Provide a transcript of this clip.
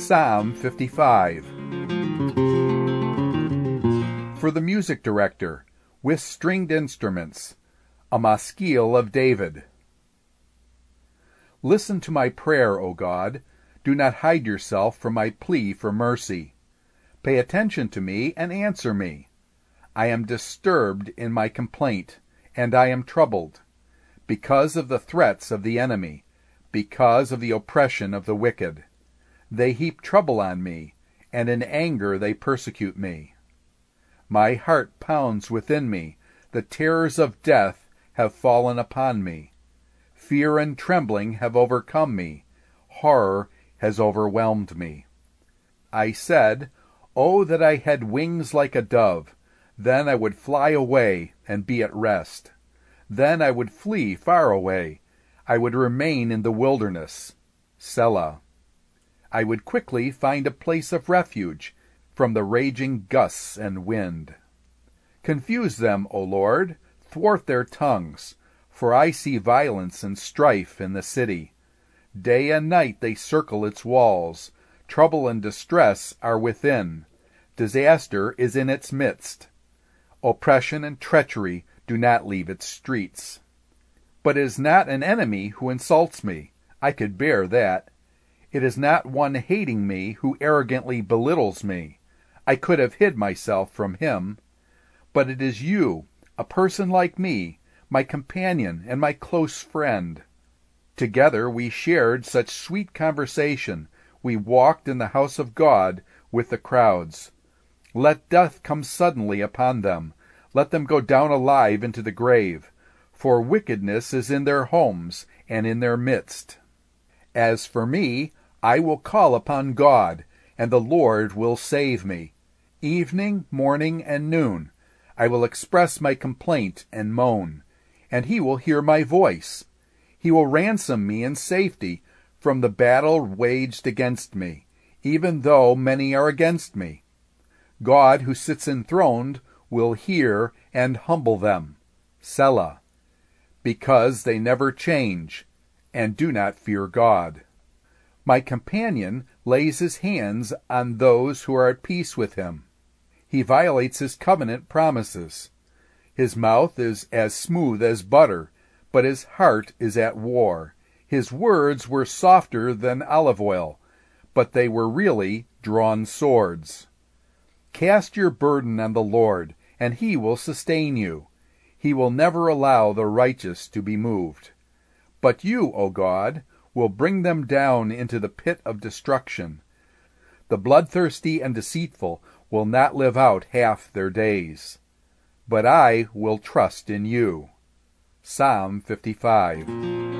Psalm 55. For the music director, with stringed instruments, a maskil of David. Listen to my prayer, O God. Do not hide yourself from my plea for mercy. Pay attention to me and answer me. I am disturbed in my complaint, and I am troubled, because of the threats of the enemy, because of the oppression of the wicked. They heap trouble on me, and in anger they persecute me. My heart pounds within me. The terrors of death have fallen upon me. Fear and trembling have overcome me. Horror has overwhelmed me. I said, "Oh, that I had wings like a dove! Then I would fly away and be at rest. Then I would flee far away. I would remain in the wilderness." Selah. I would quickly find a place of refuge from the raging gusts and wind. Confuse them, O Lord, thwart their tongues, for I see violence and strife in the city. Day and night they circle its walls. Trouble and distress are within. Disaster is in its midst. Oppression and treachery do not leave its streets. But it is not an enemy who insults me. I could bear that. It is not one hating me who arrogantly belittles me. I could have hid myself from him. But it is you, a person like me, my companion and my close friend. Together we shared such sweet conversation. We walked in the house of God with the crowds. Let death come suddenly upon them. Let them go down alive into the grave. For wickedness is in their homes and in their midst. As for me, I will call upon God, and the Lord will save me. Evening, morning, and noon, I will express my complaint and moan, and he will hear my voice. He will ransom me in safety from the battle waged against me, even though many are against me. God, who sits enthroned, will hear and humble them. Selah. Because they never change, and do not fear God. My companion lays his hands on those who are at peace with him. He violates his covenant promises. His mouth is as smooth as butter, but his heart is at war. His words were softer than olive oil, but they were really drawn swords. Cast your burden on the Lord, and he will sustain you. He will never allow the righteous to be moved. But you, O God, will bring them down into the pit of destruction. The bloodthirsty and deceitful will not live out half their days. But I will trust in you. Psalm 55.